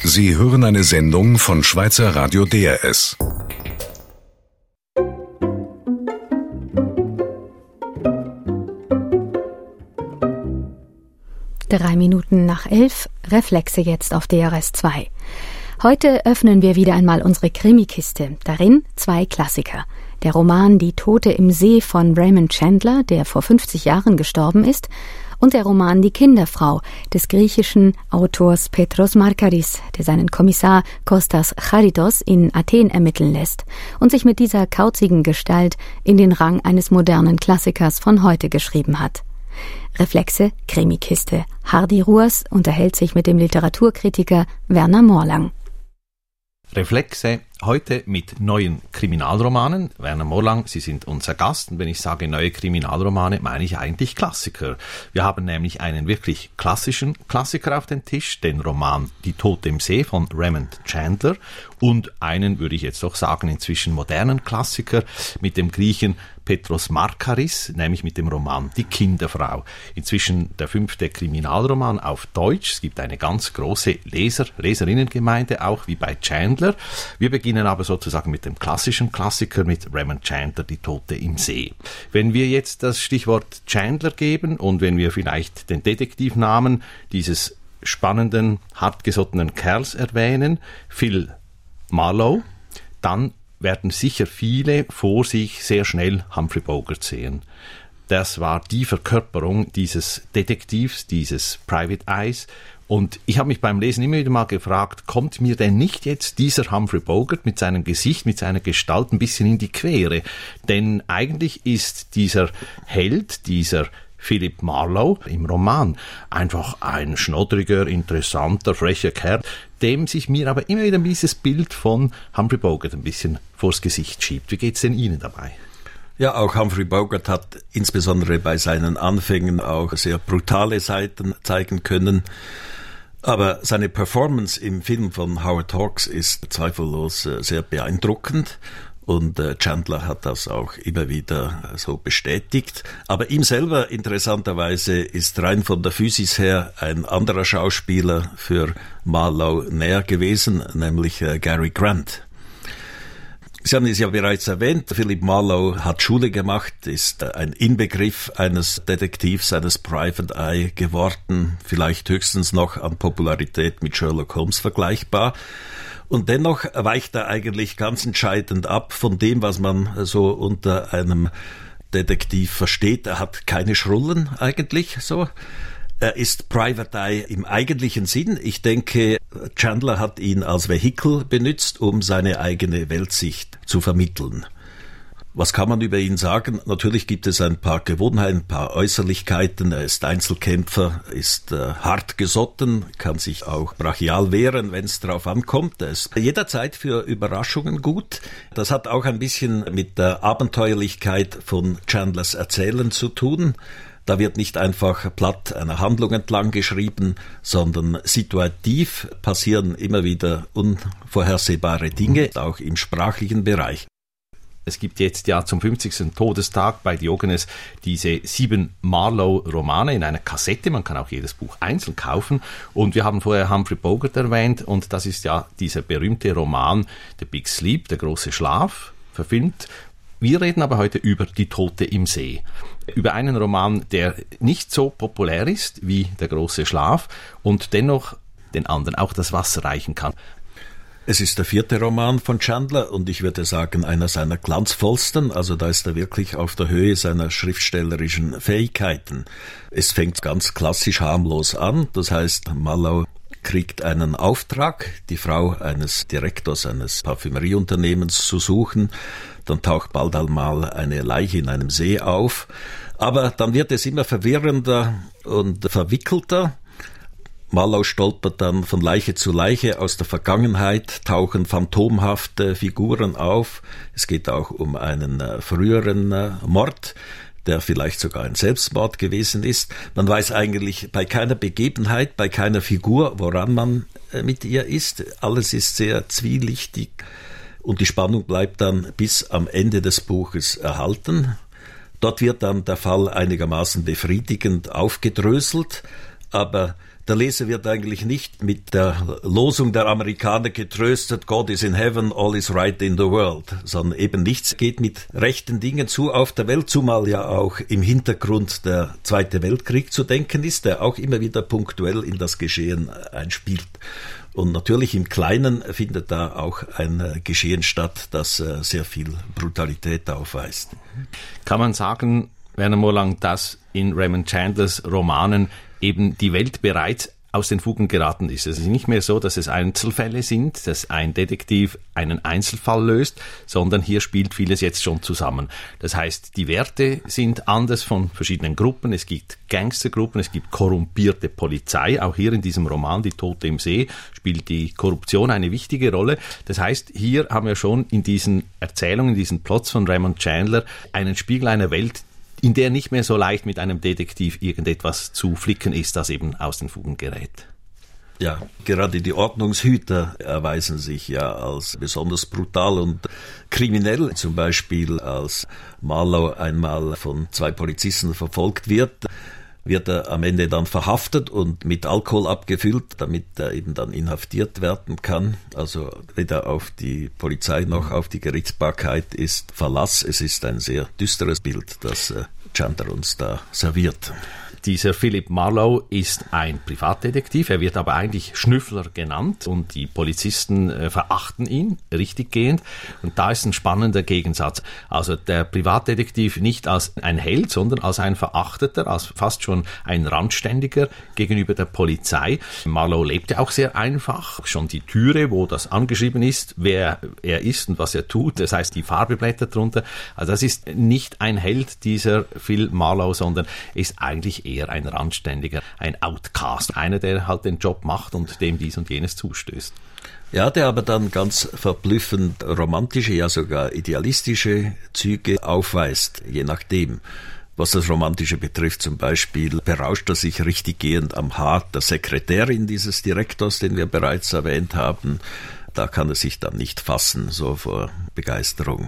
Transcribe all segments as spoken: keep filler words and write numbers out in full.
Sie hören eine Sendung von Schweizer Radio D R S. Drei Minuten nach elf, Reflexe jetzt auf D R S zwei. Heute öffnen wir wieder einmal unsere Krimikiste. Darin zwei Klassiker. Der Roman Die Tote im See von Raymond Chandler, der vor fünfzig Jahren gestorben ist, und der Roman Die Kinderfrau des griechischen Autors Petros Markaris, der seinen Kommissar Kostas Charitos in Athen ermitteln lässt und sich mit dieser kauzigen Gestalt in den Rang eines modernen Klassikers von heute geschrieben hat. Reflexe, Krimikiste. Hardy Ruas unterhält sich mit dem Literaturkritiker Werner Morlang. Reflexe, heute mit neuen Kriminalromanen. Werner Morlang, Sie sind unser Gast. Und wenn ich sage neue Kriminalromane, meine ich eigentlich Klassiker. Wir haben nämlich einen wirklich klassischen Klassiker auf dem Tisch, den Roman Die Tote im See von Raymond Chandler und einen, würde ich jetzt doch sagen, inzwischen modernen Klassiker mit dem Griechen Petros Markaris, nämlich mit dem Roman Die Kinderfrau. Inzwischen der fünfte Kriminalroman auf Deutsch. Es gibt eine ganz große Leser, Leserinnengemeinde, auch wie bei Chandler. Wir beginnen aber sozusagen mit dem klassischen Klassiker, mit Raymond Chandler, Die Tote im See. Wenn wir jetzt das Stichwort Chandler geben und wenn wir vielleicht den Detektivnamen dieses spannenden, hartgesottenen Kerls erwähnen, Phil Marlowe, dann werden sicher viele vor sich sehr schnell Humphrey Bogart sehen. Das war die Verkörperung dieses Detektivs, dieses Private Eyes. Und ich habe mich beim Lesen immer wieder mal gefragt, kommt mir denn nicht jetzt dieser Humphrey Bogart mit seinem Gesicht, mit seiner Gestalt ein bisschen in die Quere? Denn eigentlich ist dieser Held, dieser Philip Marlowe im Roman einfach ein schnoddriger, interessanter, frecher Kerl, dem sich mir aber immer wieder dieses Bild von Humphrey Bogart ein bisschen vors Gesicht schiebt. Wie geht's denn Ihnen dabei? Ja, auch Humphrey Bogart hat insbesondere bei seinen Anfängen auch sehr brutale Seiten zeigen können. Aber seine Performance im Film von Howard Hawks ist zweifellos sehr beeindruckend. Und äh, Chandler hat das auch immer wieder so bestätigt. Aber ihm selber interessanterweise ist rein von der Physis her ein anderer Schauspieler für Marlowe näher gewesen, nämlich äh, Cary Grant. Sie haben es ja bereits erwähnt, Philip Marlowe hat Schule gemacht, ist ein Inbegriff eines Detektivs, eines Private Eye geworden, vielleicht höchstens noch an Popularität mit Sherlock Holmes vergleichbar. Und dennoch weicht er eigentlich ganz entscheidend ab von dem, was man so unter einem Detektiv versteht. Er hat keine Schrullen eigentlich so. Er ist Private Eye im eigentlichen Sinn. Ich denke, Chandler hat ihn als Vehikel benutzt, um seine eigene Weltsicht zu vermitteln. Was kann man über ihn sagen? Natürlich gibt es ein paar Gewohnheiten, ein paar Äußerlichkeiten. Er ist Einzelkämpfer, ist äh, hart gesotten, kann sich auch brachial wehren, wenn es drauf ankommt. Er ist jederzeit für Überraschungen gut. Das hat auch ein bisschen mit der Abenteuerlichkeit von Chandlers Erzählen zu tun. Da wird nicht einfach platt einer Handlung entlang geschrieben, sondern situativ passieren immer wieder unvorhersehbare Dinge, auch im sprachlichen Bereich. Es gibt jetzt ja zum fünfzigsten Todestag bei Diogenes diese sieben Marlowe-Romane in einer Kassette. Man kann auch jedes Buch einzeln kaufen. Und wir haben vorher Humphrey Bogart erwähnt. Und das ist ja dieser berühmte Roman The Big Sleep, der große Schlaf, verfilmt. Wir reden aber heute über Die Tote im See. Über einen Roman, der nicht so populär ist wie Der große Schlaf und dennoch den anderen auch das Wasser reichen kann. Es ist der vierte Roman von Chandler und ich würde sagen, einer seiner glanzvollsten. Also da ist er wirklich auf der Höhe seiner schriftstellerischen Fähigkeiten. Es fängt ganz klassisch harmlos an. Das heißt, Marlowe kriegt einen Auftrag, die Frau eines Direktors eines Parfümerieunternehmens zu suchen. Dann taucht bald einmal eine Leiche in einem See auf. Aber dann wird es immer verwirrender und verwickelter. Marlowe stolpert dann von Leiche zu Leiche aus der Vergangenheit, tauchen phantomhafte Figuren auf. Es geht auch um einen äh, früheren äh, Mord, der vielleicht sogar ein Selbstmord gewesen ist. Man weiß eigentlich bei keiner Begebenheit, bei keiner Figur, woran man äh, mit ihr ist. Alles ist sehr zwielichtig und die Spannung bleibt dann bis am Ende des Buches erhalten. Dort wird dann der Fall einigermaßen befriedigend aufgedröselt, aber Der Leser wird eigentlich nicht mit der Losung der Amerikaner getröstet, God is in heaven, all is right in the world, sondern eben nichts geht mit rechten Dingen zu auf der Welt, zumal ja auch im Hintergrund der Zweite Weltkrieg zu denken ist, der auch immer wieder punktuell in das Geschehen einspielt. Und natürlich im Kleinen findet da auch ein Geschehen statt, das sehr viel Brutalität aufweist. Kann man sagen, Werner Mohrlang, dass in Raymond Chandlers Romanen eben die Welt bereits aus den Fugen geraten ist. Es ist nicht mehr so, dass es Einzelfälle sind, dass ein Detektiv einen Einzelfall löst, sondern hier spielt vieles jetzt schon zusammen. Das heißt, die Werte sind anders von verschiedenen Gruppen. Es gibt Gangstergruppen, es gibt korrumpierte Polizei. Auch hier in diesem Roman Die Tote im See spielt die Korruption eine wichtige Rolle. Das heißt, hier haben wir schon in diesen Erzählungen, in diesen Plots von Raymond Chandler einen Spiegel einer Welt, in der nicht mehr so leicht mit einem Detektiv irgendetwas zu flicken ist, das eben aus den Fugen gerät. Ja, gerade die Ordnungshüter erweisen sich ja als besonders brutal und kriminell. Zum Beispiel, als Marlowe einmal von zwei Polizisten verfolgt wird, wird er am Ende dann verhaftet und mit Alkohol abgefüllt, damit er eben dann inhaftiert werden kann. Also weder auf die Polizei noch auf die Gerichtsbarkeit ist Verlass. Es ist ein sehr düsteres Bild, das Chandler uns da serviert. Dieser Philip Marlowe ist ein Privatdetektiv, er wird aber eigentlich Schnüffler genannt und die Polizisten äh, verachten ihn, richtiggehend. Und da ist ein spannender Gegensatz. Also der Privatdetektiv nicht als ein Held, sondern als ein Verachteter, als fast schon ein Randständiger gegenüber der Polizei. Marlowe lebt ja auch sehr einfach. Schon die Türe, wo das angeschrieben ist, wer er ist und was er tut, das heißt die Farbe blättert drunter. Also das ist nicht ein Held, dieser Phil Marlowe, sondern ist eigentlich eher ein Randständiger, ein Outcast, einer, der halt den Job macht und dem dies und jenes zustößt. Ja, der aber dann ganz verblüffend romantische, ja sogar idealistische Züge aufweist, je nachdem. Was das Romantische betrifft, zum Beispiel berauscht er sich richtiggehend am Haar der Sekretärin dieses Direktors, den wir bereits erwähnt haben. Da kann er sich dann nicht fassen, so vor Begeisterung.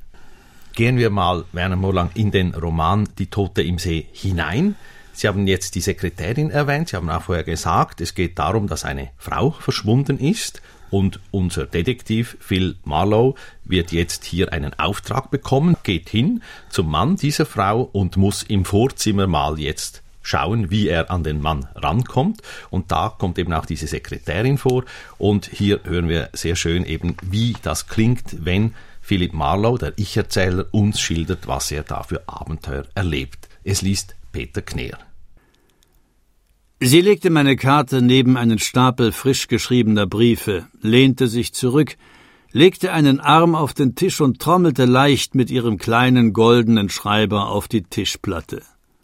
Gehen wir mal, Werner Mohrlang, in den Roman Die Tote im See hinein. Sie haben jetzt die Sekretärin erwähnt, Sie haben auch vorher gesagt, es geht darum, dass eine Frau verschwunden ist und unser Detektiv Phil Marlowe wird jetzt hier einen Auftrag bekommen, geht hin zum Mann dieser Frau und muss im Vorzimmer mal jetzt schauen, wie er an den Mann rankommt. Und da kommt eben auch diese Sekretärin vor und hier hören wir sehr schön eben, wie das klingt, wenn Philip Marlowe, der Ich-Erzähler, uns schildert, was er da für Abenteuer erlebt. Es liest Peter Kneer. Sie legte meine Karte neben einen Stapel frisch geschriebener Briefe, lehnte sich zurück, legte einen Arm auf den Tisch und trommelte leicht mit ihrem kleinen goldenen Schreiber auf die Tischplatte.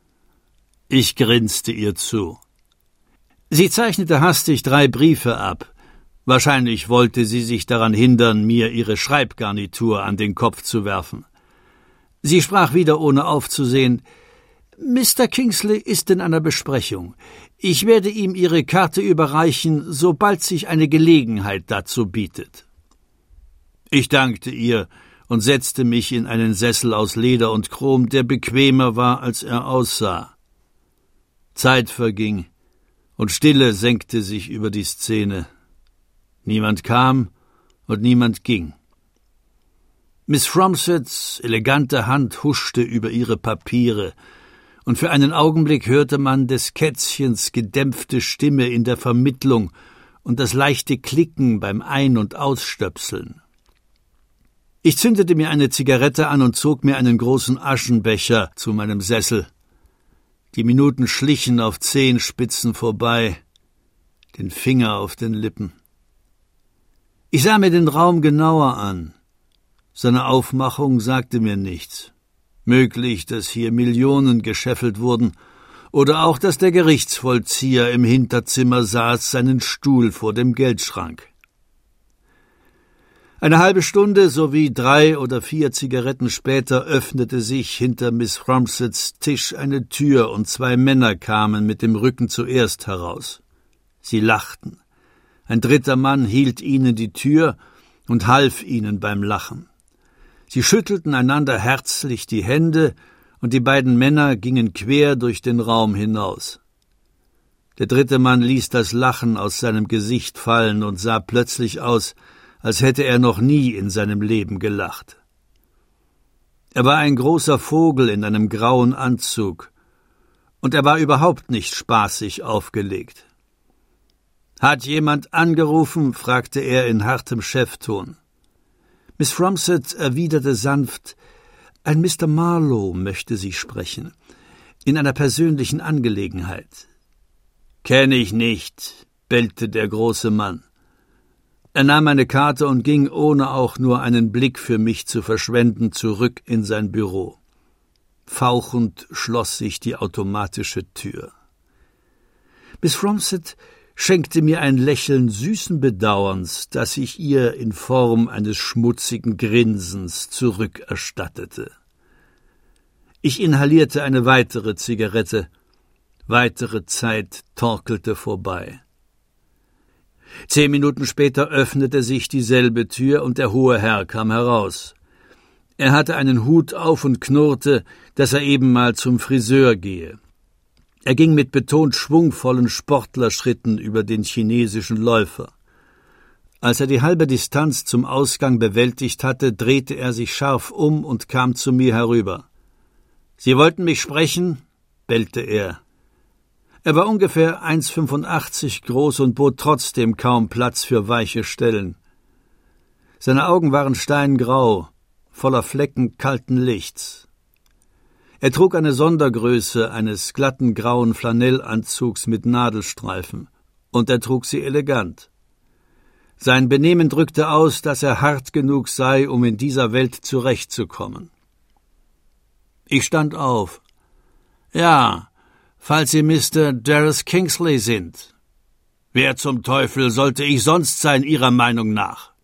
Ich grinste ihr zu. Sie zeichnete hastig drei Briefe ab. Wahrscheinlich wollte sie sich daran hindern, mir ihre Schreibgarnitur an den Kopf zu werfen. Sie sprach wieder, ohne aufzusehen: »Mister Kingsley ist in einer Besprechung. Ich werde ihm Ihre Karte überreichen, sobald sich eine Gelegenheit dazu bietet.« Ich dankte ihr und setzte mich in einen Sessel aus Leder und Chrom, der bequemer war, als er aussah. Zeit verging, und Stille senkte sich über die Szene. Niemand kam und niemand ging. Miss Fromsets elegante Hand huschte über ihre Papiere, und für einen Augenblick hörte man des Kätzchens gedämpfte Stimme in der Vermittlung und das leichte Klicken beim Ein- und Ausstöpseln. Ich zündete mir eine Zigarette an und zog mir einen großen Aschenbecher zu meinem Sessel. Die Minuten schlichen auf Zehenspitzen vorbei, den Finger auf den Lippen. Ich sah mir den Raum genauer an. Seine Aufmachung sagte mir nichts. Möglich, dass hier Millionen gescheffelt wurden, oder auch, dass der Gerichtsvollzieher im Hinterzimmer saß, seinen Stuhl vor dem Geldschrank. Eine halbe Stunde sowie drei oder vier Zigaretten später öffnete sich hinter Miss Fromsets Tisch eine Tür und zwei Männer kamen mit dem Rücken zuerst heraus. Sie lachten. Ein dritter Mann hielt ihnen die Tür und half ihnen beim Lachen. Sie schüttelten einander herzlich die Hände, und die beiden Männer gingen quer durch den Raum hinaus. Der dritte Mann ließ das Lachen aus seinem Gesicht fallen und sah plötzlich aus, als hätte er noch nie in seinem Leben gelacht. Er war ein großer Vogel in einem grauen Anzug, und er war überhaupt nicht spaßig aufgelegt. »Hat jemand angerufen?« fragte er in hartem Chefton. Miss Fromsett erwiderte sanft, »Ein Mister Marlowe möchte Sie sprechen, in einer persönlichen Angelegenheit.« »Kenne ich nicht«, bellte der große Mann. Er nahm eine Karte und ging, ohne auch nur einen Blick für mich zu verschwenden, zurück in sein Büro. Fauchend schloss sich die automatische Tür. Miss Fromsett schenkte mir ein Lächeln süßen Bedauerns, das ich ihr in Form eines schmutzigen Grinsens zurückerstattete. Ich inhalierte eine weitere Zigarette. Weitere Zeit torkelte vorbei. Zehn Minuten später öffnete sich dieselbe Tür und der hohe Herr kam heraus. Er hatte einen Hut auf und knurrte, dass er eben mal zum Friseur gehe. Er ging mit betont schwungvollen Sportlerschritten über den chinesischen Läufer. Als er die halbe Distanz zum Ausgang bewältigt hatte, drehte er sich scharf um und kam zu mir herüber. »Sie wollten mich sprechen?« bellte er. Er war ungefähr eins Komma fünfundachtzig groß und bot trotzdem kaum Platz für weiche Stellen. Seine Augen waren steingrau, voller Flecken kalten Lichts. Er trug eine Sondergröße eines glatten grauen Flanellanzugs mit Nadelstreifen, und er trug sie elegant. Sein Benehmen drückte aus, dass er hart genug sei, um in dieser Welt zurechtzukommen. Ich stand auf. »Ja, falls Sie Mister Darrus Kingsley sind. Wer zum Teufel sollte ich sonst sein, Ihrer Meinung nach?«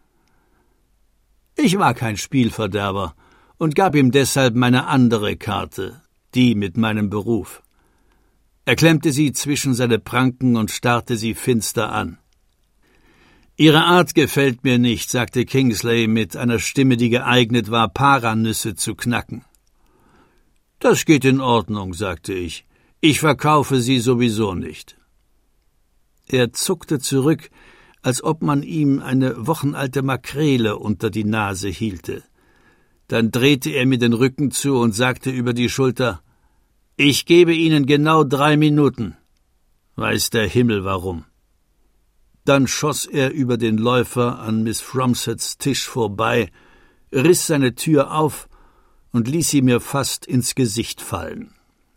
Ich war kein Spielverderber und gab ihm deshalb meine andere Karte, die mit meinem Beruf. Er klemmte sie zwischen seine Pranken und starrte sie finster an. »Ihre Art gefällt mir nicht«, sagte Kingsley mit einer Stimme, die geeignet war, Paranüsse zu knacken. »Das geht in Ordnung«, sagte ich. »Ich verkaufe sie sowieso nicht.« Er zuckte zurück, als ob man ihm eine wochenalte Makrele unter die Nase hielte. Dann drehte er mir den Rücken zu und sagte über die Schulter, »Ich gebe Ihnen genau drei Minuten.« Weiß der Himmel warum. Dann schoss er über den Läufer an Miss Fromsetts Tisch vorbei, riss seine Tür auf und ließ sie mir fast ins Gesicht fallen.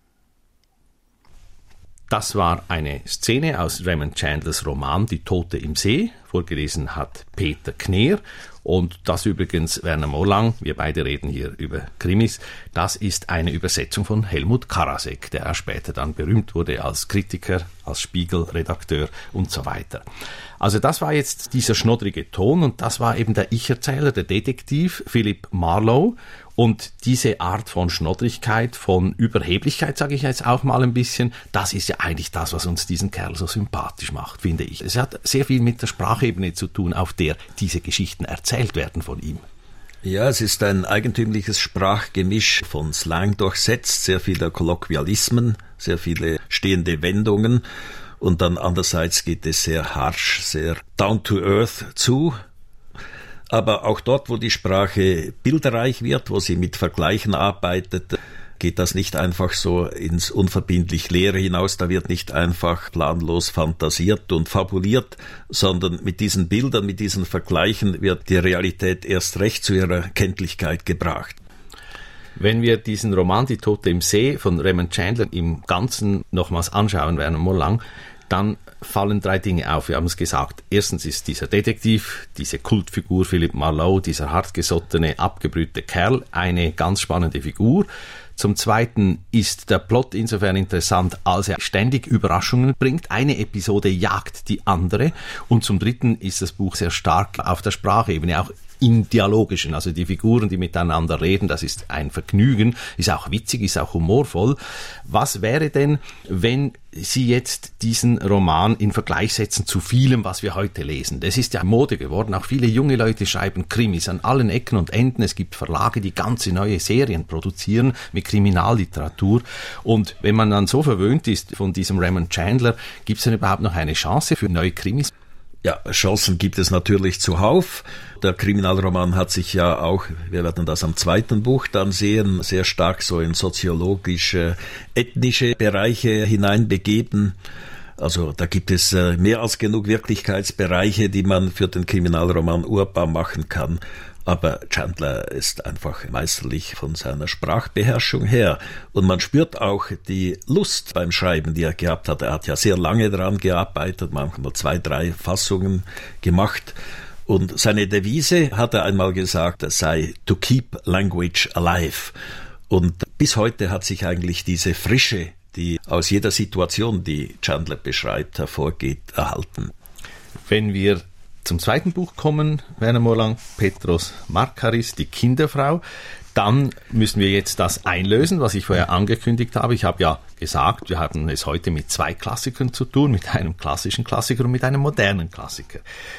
Das war eine Szene aus Raymond Chandlers Roman »Die Tote im See«, vorgelesen hat Peter Kneer. Und das übrigens, Werner Morlang, wir beide reden hier über Krimis, das ist eine Übersetzung von Helmut Karasek, der auch später dann berühmt wurde als Kritiker, als Spiegelredakteur und so weiter. Also das war jetzt dieser schnoddrige Ton und das war eben der Ich-Erzähler, der Detektiv Philip Marlowe. Und diese Art von Schnoddrigkeit, von Überheblichkeit, sage ich jetzt auch mal ein bisschen, das ist ja eigentlich das, was uns diesen Kerl so sympathisch macht, finde ich. Es hat sehr viel mit der Sprachebene zu tun, auf der diese Geschichten erzählt werden von ihm. Ja, es ist ein eigentümliches Sprachgemisch von Slang durchsetzt, sehr viele Kolloquialismen, sehr viele stehende Wendungen und dann andererseits geht es sehr harsch, sehr down to earth zu. Aber auch dort, wo die Sprache bilderreich wird, wo sie mit Vergleichen arbeitet, geht das nicht einfach so ins unverbindlich Leere hinaus. Da wird nicht einfach planlos fantasiert und fabuliert, sondern mit diesen Bildern, mit diesen Vergleichen wird die Realität erst recht zu ihrer Kenntlichkeit gebracht. Wenn wir diesen Roman »Die Tote im See« von Raymond Chandler im Ganzen nochmals anschauen, Werner Morlang, dann fallen drei Dinge auf. Wir haben es gesagt. Erstens ist dieser Detektiv, diese Kultfigur Philip Marlowe, dieser hartgesottene, abgebrühte Kerl, eine ganz spannende Figur. Zum Zweiten ist der Plot insofern interessant, als er ständig Überraschungen bringt. Eine Episode jagt die andere. Und zum Dritten ist das Buch sehr stark auf der Sprachebene. Auch in dialogischen, also die Figuren, die miteinander reden, das ist ein Vergnügen, ist auch witzig, ist auch humorvoll. Was wäre denn, wenn Sie jetzt diesen Roman in Vergleich setzen zu vielem, was wir heute lesen? Das ist ja Mode geworden, auch viele junge Leute schreiben Krimis an allen Ecken und Enden. Es gibt Verlage, die ganze neue Serien produzieren mit Kriminalliteratur. Und wenn man dann so verwöhnt ist von diesem Raymond Chandler, gibt es denn überhaupt noch eine Chance für neue Krimis? Ja, Chancen gibt es natürlich zuhauf. Der Kriminalroman hat sich ja auch, wir werden das am zweiten Buch dann sehen, sehr stark so in soziologische, ethnische Bereiche hineinbegeben. Also da gibt es mehr als genug Wirklichkeitsbereiche, die man für den Kriminalroman urbar machen kann. Aber Chandler ist einfach meisterlich von seiner Sprachbeherrschung her. Und man spürt auch die Lust beim Schreiben, die er gehabt hat. Er hat ja sehr lange daran gearbeitet, manchmal zwei, drei Fassungen gemacht. Und seine Devise, hat er einmal gesagt, sei to keep language alive. Und bis heute hat sich eigentlich diese Frische, die aus jeder Situation, die Chandler beschreibt, hervorgeht, erhalten. Wenn wir zum zweiten Buch kommen, Werner Morlang, Petros Markaris, die Kinderfrau, dann müssen wir jetzt das einlösen, was ich vorher angekündigt habe. Ich habe ja gesagt, wir haben es heute mit zwei Klassikern zu tun, mit einem klassischen Klassiker und mit einem modernen Klassiker.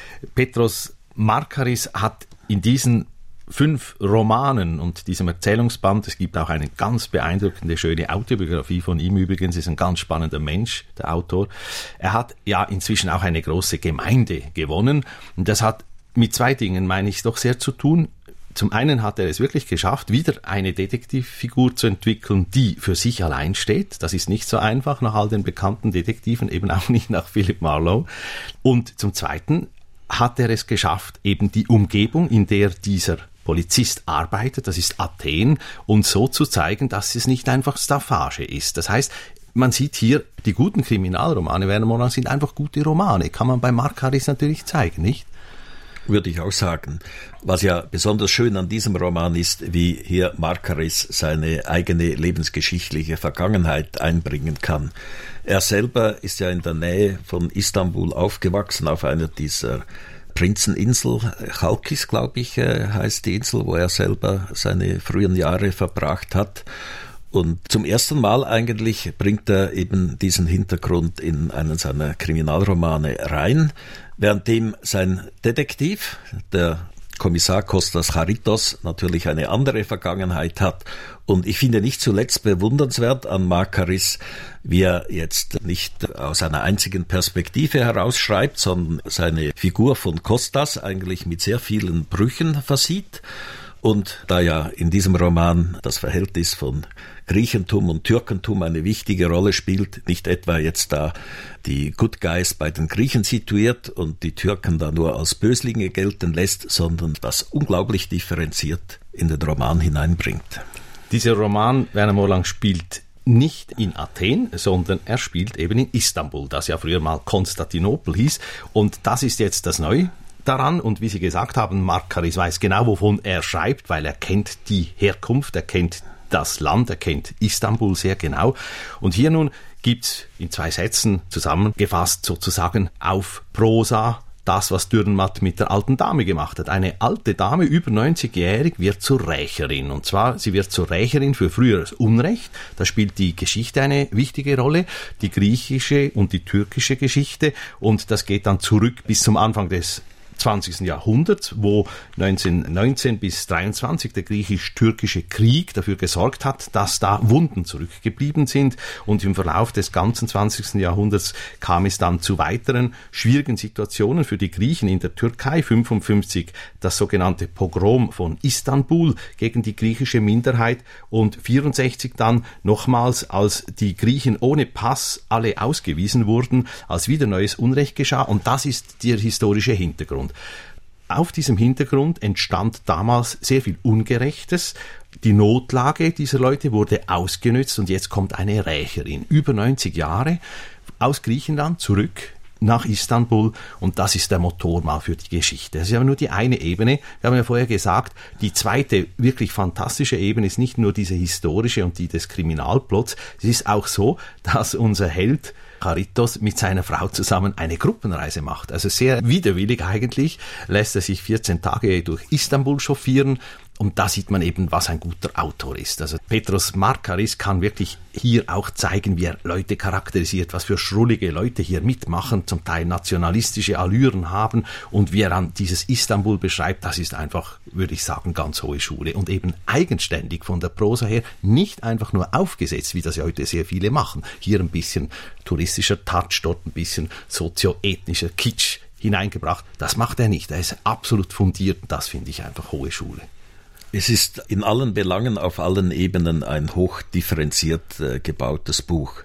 Petros Markaris hat in diesen fünf Romanen und diesem Erzählungsband, es gibt auch eine ganz beeindruckende, schöne Autobiografie von ihm übrigens, ist ein ganz spannender Mensch, der Autor. Er hat ja inzwischen auch eine große Gemeinde gewonnen und das hat mit zwei Dingen, meine ich, doch sehr zu tun. Zum einen hat er es wirklich geschafft, wieder eine Detektivfigur zu entwickeln, die für sich allein steht. Das ist nicht so einfach nach all den bekannten Detektiven, eben auch nicht nach Philip Marlowe. Und zum Zweiten hat er es geschafft, eben die Umgebung, in der dieser Polizist arbeitet, das ist Athen, und so zu zeigen, dass es nicht einfach Staffage ist. Das heißt, man sieht hier, die guten Kriminalromane, Werner Morlang, sind einfach gute Romane. Kann man bei Markaris natürlich zeigen, nicht? Würde ich auch sagen. Was ja besonders schön an diesem Roman ist, wie hier Markaris seine eigene lebensgeschichtliche Vergangenheit einbringen kann. Er selber ist ja in der Nähe von Istanbul aufgewachsen, auf einer dieser Prinzeninsel, Chalkis, glaube ich, heißt die Insel, wo er selber seine frühen Jahre verbracht hat. Und zum ersten Mal eigentlich bringt er eben diesen Hintergrund in einen seiner Kriminalromane rein, währenddem sein Detektiv, der Kommissar Kostas Charitos, natürlich eine andere Vergangenheit hat. Und ich finde nicht zuletzt bewundernswert an Markaris, wie er jetzt nicht aus einer einzigen Perspektive herausschreibt, sondern seine Figur von Kostas eigentlich mit sehr vielen Brüchen versieht. Und da ja in diesem Roman das Verhältnis von Griechentum und Türkentum eine wichtige Rolle spielt, nicht etwa jetzt da die Good Guys bei den Griechen situiert und die Türken da nur als Böslinge gelten lässt, sondern das unglaublich differenziert in den Roman hineinbringt. Dieser Roman, Werner Morlang, spielt nicht in Athen, sondern er spielt eben in Istanbul, das ja früher mal Konstantinopel hieß. Und das ist jetzt das Neue daran. Und wie Sie gesagt haben, Markaris weiß genau, wovon er schreibt, weil er kennt die Herkunft, er kennt das Land, er kennt Istanbul sehr genau. Und hier nun gibt's in zwei Sätzen zusammengefasst sozusagen auf Prosa das, was Dürrenmatt mit der alten Dame gemacht hat. Eine alte Dame, über neunzigjährig, wird zur Rächerin. Und zwar, sie wird zur Rächerin für früheres Unrecht. Da spielt die Geschichte eine wichtige Rolle, die griechische und die türkische Geschichte. Und das geht dann zurück bis zum Anfang des zwanzigsten Jahrhunderts, wo neunzehnhundertneunzehn bis dreiundzwanzig der griechisch-türkische Krieg dafür gesorgt hat, dass da Wunden zurückgeblieben sind. Und im Verlauf des ganzen zwanzigsten Jahrhunderts kam es dann zu weiteren schwierigen Situationen für die Griechen in der Türkei. fünfundfünfzig das sogenannte Pogrom von Istanbul gegen die griechische Minderheit und vierundsechzig dann nochmals, als die Griechen ohne Pass alle ausgewiesen wurden, als wieder neues Unrecht geschah. Und das ist der historische Hintergrund. Auf diesem Hintergrund entstand damals sehr viel Ungerechtes. Die Notlage dieser Leute wurde ausgenützt und jetzt kommt eine Rächerin. Über neunzig Jahre aus Griechenland zurück nach Istanbul und das ist der Motor mal für die Geschichte. Das ist aber nur die eine Ebene. Wir haben ja vorher gesagt, die zweite wirklich fantastische Ebene ist nicht nur diese historische und die des Kriminalplots. Es ist auch so, dass unser Held Charitoz mit seiner Frau zusammen eine Gruppenreise macht. Also sehr widerwillig eigentlich lässt er sich vierzehn Tage durch Istanbul chauffieren. Und da sieht man eben, was ein guter Autor ist. Also Petros Markaris kann wirklich hier auch zeigen, wie er Leute charakterisiert, was für schrullige Leute hier mitmachen, zum Teil nationalistische Allüren haben und wie er dann dieses Istanbul beschreibt, das ist einfach, würde ich sagen, ganz hohe Schule und eben eigenständig von der Prosa her, nicht einfach nur aufgesetzt, wie das ja heute sehr viele machen. Hier ein bisschen touristischer Touch, dort ein bisschen sozioethnischer Kitsch hineingebracht. Das macht er nicht. Er ist absolut fundiert. Das finde ich einfach hohe Schule. Es ist in allen Belangen, auf allen Ebenen ein hochdifferenziert äh, gebautes Buch.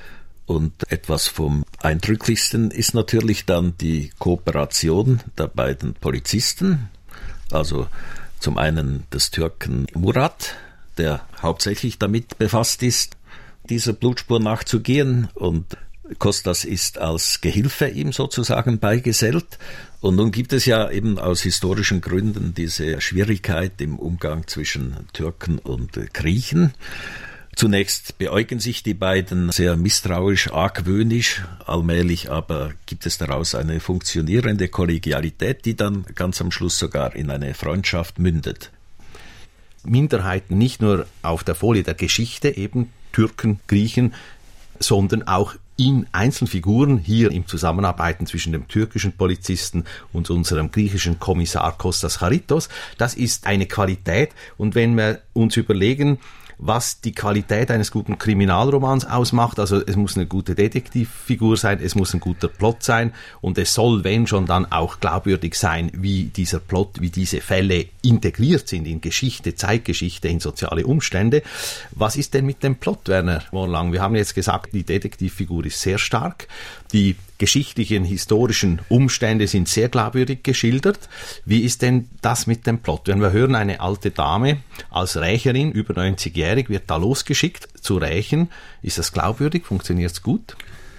Und etwas vom Eindrücklichsten ist natürlich dann die Kooperation der beiden Polizisten, also zum einen des Türken Murat, der hauptsächlich damit befasst ist, dieser Blutspur nachzugehen, und Kostas ist als Gehilfe ihm sozusagen beigesellt. Und nun gibt es ja eben aus historischen Gründen diese Schwierigkeit im Umgang zwischen Türken und Griechen. Zunächst beäugen sich die beiden sehr misstrauisch, argwöhnisch. Allmählich aber gibt es daraus eine funktionierende Kollegialität, die dann ganz am Schluss sogar in eine Freundschaft mündet. Minderheiten nicht nur auf der Folie der Geschichte, eben Türken, Griechen, sondern auch in Einzelfiguren hier im Zusammenarbeiten zwischen dem türkischen Polizisten und unserem griechischen Kommissar Kostas Charitoz. Das ist eine Qualität, und wenn wir uns überlegen, was die Qualität eines guten Kriminalromans ausmacht, also es muss eine gute Detektivfigur sein, es muss ein guter Plot sein und es soll, wenn schon, dann auch glaubwürdig sein, wie dieser Plot, wie diese Fälle integriert sind in Geschichte, Zeitgeschichte, in soziale Umstände. Was ist denn mit dem Plot, Werner Morlang? Wir haben jetzt gesagt, die Detektivfigur ist sehr stark, die geschichtlichen, historischen Umstände sind sehr glaubwürdig geschildert. Wie ist denn das mit dem Plot? Wenn wir hören, eine alte Dame als Rächerin, über neunzigjährig, wird da losgeschickt zu rächen. Ist das glaubwürdig? Funktioniert es gut?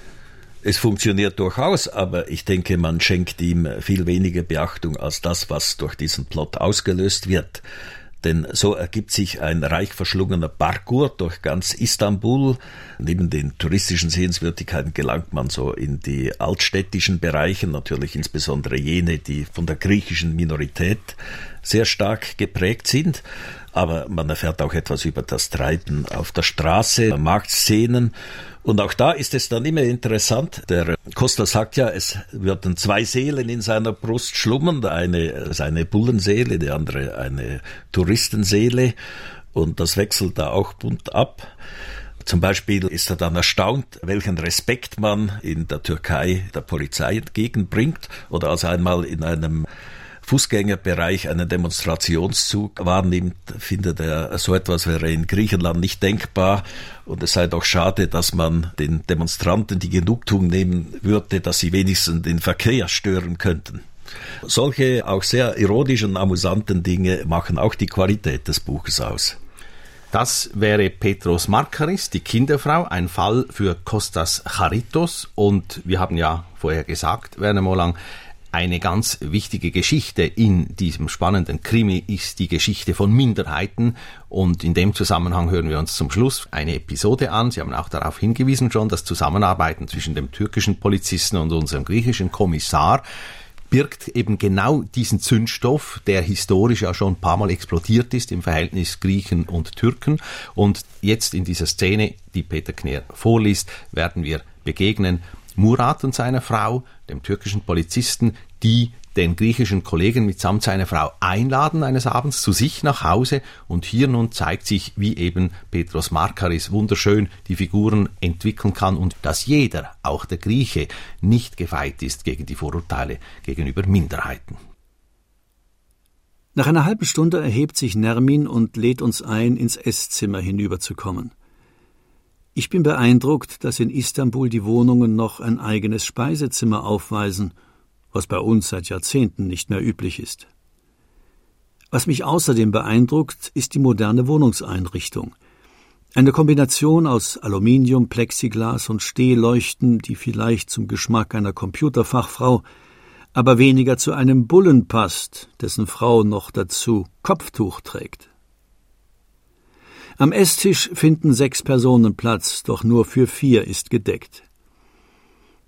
Es funktioniert durchaus, aber ich denke, man schenkt ihm viel weniger Beachtung als das, was durch diesen Plot ausgelöst wird. Denn so ergibt sich ein reich verschlungener Parcours durch ganz Istanbul. Neben den touristischen Sehenswürdigkeiten gelangt man so in die altstädtischen Bereiche, natürlich insbesondere jene, die von der griechischen Minorität sehr stark geprägt sind. Aber man erfährt auch etwas über das Treiben auf der Straße, Marktszenen. Und auch da ist es dann immer interessant. Der Kostas sagt ja, es würden zwei Seelen in seiner Brust schlummern. Eine seine Bullenseele, die andere eine Touristenseele. Und das wechselt da auch bunt ab. Zum Beispiel ist er dann erstaunt, welchen Respekt man in der Türkei der Polizei entgegenbringt. Oder als er einmal in einem Fußgängerbereich einen Demonstrationszug wahrnimmt, findet er, so etwas wäre in Griechenland nicht denkbar, und es sei doch schade, dass man den Demonstranten die Genugtuung nehmen würde, dass sie wenigstens den Verkehr stören könnten. Solche auch sehr ironischen, amüsanten Dinge machen auch die Qualität des Buches aus. Das wäre Petros Markaris, die Kinderfrau, ein Fall für Kostas Charitoz, und wir haben ja vorher gesagt, Werner Morlang, eine ganz wichtige Geschichte in diesem spannenden Krimi ist die Geschichte von Minderheiten, und in dem Zusammenhang hören wir uns zum Schluss eine Episode an. Sie haben auch darauf hingewiesen schon, das Zusammenarbeiten zwischen dem türkischen Polizisten und unserem griechischen Kommissar birgt eben genau diesen Zündstoff, der historisch ja schon ein paar Mal explodiert ist im Verhältnis Griechen und Türken, und jetzt in dieser Szene, die Peter Kner vorliest, werden wir begegnen Murat und seiner Frau, dem türkischen Polizisten, die den griechischen Kollegen mitsamt seiner Frau einladen eines Abends zu sich nach Hause, und hier nun zeigt sich, wie eben Petros Markaris wunderschön die Figuren entwickeln kann und dass jeder, auch der Grieche, nicht gefeit ist gegen die Vorurteile gegenüber Minderheiten. Nach einer halben Stunde erhebt sich Nermin und lädt uns ein, ins Esszimmer hinüberzukommen. Ich bin beeindruckt, dass in Istanbul die Wohnungen noch ein eigenes Speisezimmer aufweisen, was bei uns seit Jahrzehnten nicht mehr üblich ist. Was mich außerdem beeindruckt, ist die moderne Wohnungseinrichtung. Eine Kombination aus Aluminium, Plexiglas und Stehleuchten, die vielleicht zum Geschmack einer Computerfachfrau, aber weniger zu einem Bullen passt, dessen Frau noch dazu Kopftuch trägt. Am Esstisch finden sechs Personen Platz, doch nur für vier ist gedeckt.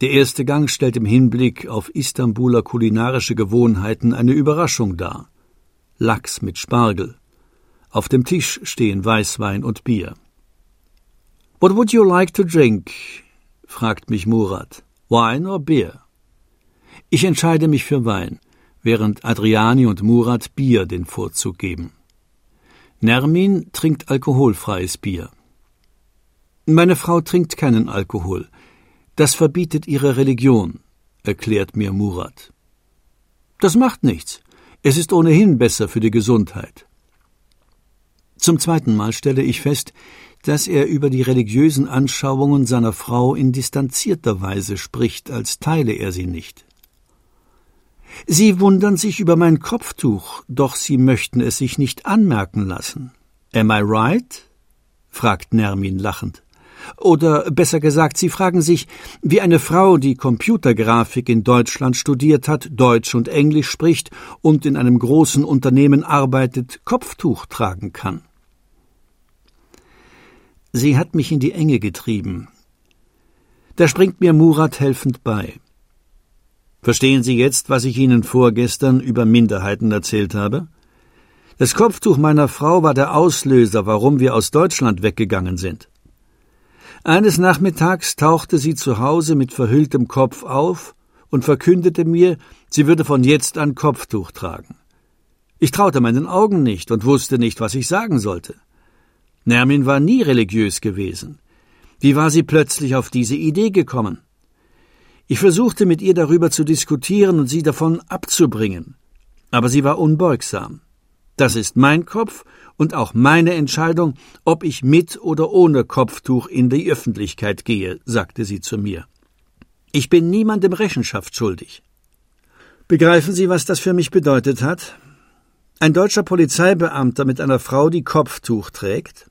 Der erste Gang stellt im Hinblick auf Istanbuler kulinarische Gewohnheiten eine Überraschung dar. Lachs mit Spargel. Auf dem Tisch stehen Weißwein und Bier. »What would you like to drink?« fragt mich Murat. »Wine or beer?« Ich entscheide mich für Wein, während Adriani und Murat Bier den Vorzug geben. Nermin trinkt alkoholfreies Bier. »Meine Frau trinkt keinen Alkohol. Das verbietet ihre Religion«, erklärt mir Murat. »Das macht nichts. Es ist ohnehin besser für die Gesundheit.« Zum zweiten Mal stelle ich fest, dass er über die religiösen Anschauungen seiner Frau in distanzierter Weise spricht, als teile er sie nicht. »Sie wundern sich über mein Kopftuch, doch Sie möchten es sich nicht anmerken lassen. Am I right?« fragt Nermin lachend. Oder besser gesagt, Sie fragen sich, wie eine Frau, die Computergrafik in Deutschland studiert hat, Deutsch und Englisch spricht und in einem großen Unternehmen arbeitet, Kopftuch tragen kann. Sie hat mich in die Enge getrieben. Da springt mir Murat helfend bei. Verstehen Sie jetzt, was ich Ihnen vorgestern über Minderheiten erzählt habe? Das Kopftuch meiner Frau war der Auslöser, warum wir aus Deutschland weggegangen sind. Eines Nachmittags tauchte sie zu Hause mit verhülltem Kopf auf und verkündete mir, sie würde von jetzt an Kopftuch tragen. Ich traute meinen Augen nicht und wusste nicht, was ich sagen sollte. Nermin war nie religiös gewesen. Wie war sie plötzlich auf diese Idee gekommen? Ich versuchte mit ihr darüber zu diskutieren und sie davon abzubringen, aber sie war unbeugsam. Das ist mein Kopf und auch meine Entscheidung, ob ich mit oder ohne Kopftuch in die Öffentlichkeit gehe, sagte sie zu mir. Ich bin niemandem Rechenschaft schuldig. Begreifen Sie, was das für mich bedeutet hat? Ein deutscher Polizeibeamter mit einer Frau, die Kopftuch trägt?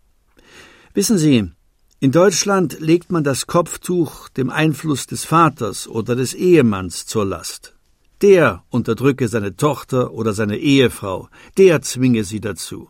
Wissen Sie, in Deutschland legt man das Kopftuch dem Einfluss des Vaters oder des Ehemanns zur Last. Der unterdrücke seine Tochter oder seine Ehefrau, der zwinge sie dazu.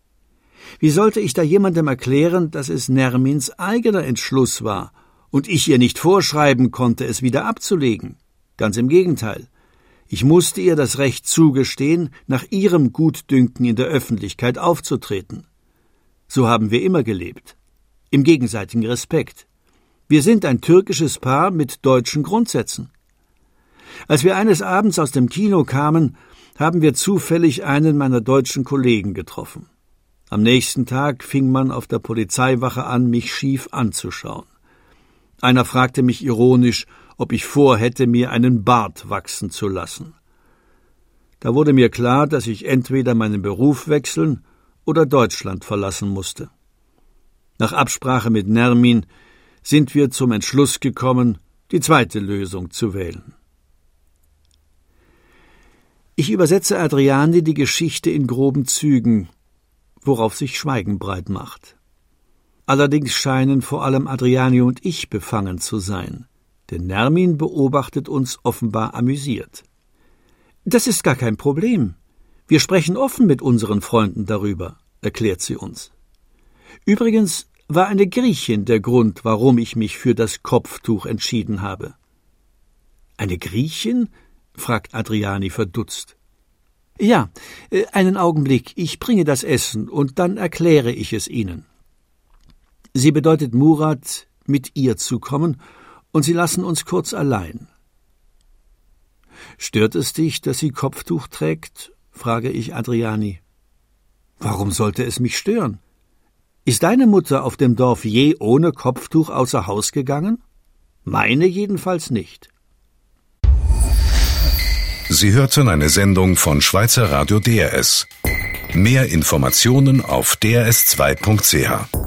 Wie sollte ich da jemandem erklären, dass es Nermins eigener Entschluss war und ich ihr nicht vorschreiben konnte, es wieder abzulegen? Ganz im Gegenteil. Ich musste ihr das Recht zugestehen, nach ihrem Gutdünken in der Öffentlichkeit aufzutreten. So haben wir immer gelebt. Im gegenseitigen Respekt. Wir sind ein türkisches Paar mit deutschen Grundsätzen. Als wir eines Abends aus dem Kino kamen, haben wir zufällig einen meiner deutschen Kollegen getroffen. Am nächsten Tag fing man auf der Polizeiwache an, mich schief anzuschauen. Einer fragte mich ironisch, ob ich vorhätte, mir einen Bart wachsen zu lassen. Da wurde mir klar, dass ich entweder meinen Beruf wechseln oder Deutschland verlassen musste. Nach Absprache mit Nermin sind wir zum Entschluss gekommen, die zweite Lösung zu wählen. Ich übersetze Adriani die Geschichte in groben Zügen, worauf sich Schweigen breit macht. Allerdings scheinen vor allem Adriani und ich befangen zu sein, denn Nermin beobachtet uns offenbar amüsiert. »Das ist gar kein Problem. Wir sprechen offen mit unseren Freunden darüber«, erklärt sie uns. Übrigens war eine Griechin der Grund, warum ich mich für das Kopftuch entschieden habe. »Eine Griechin?« fragt Adriani verdutzt. »Ja, einen Augenblick, ich bringe das Essen und dann erkläre ich es Ihnen.« Sie bedeutet Murat, mit ihr zu kommen, und sie lassen uns kurz allein. »Stört es dich, dass sie Kopftuch trägt?« frage ich Adriani. »Warum sollte es mich stören? Ist deine Mutter auf dem Dorf je ohne Kopftuch außer Haus gegangen? Meine jedenfalls nicht.« Sie hörten eine Sendung von Schweizer Radio D R S. Mehr Informationen auf d r s zwei punkt c h.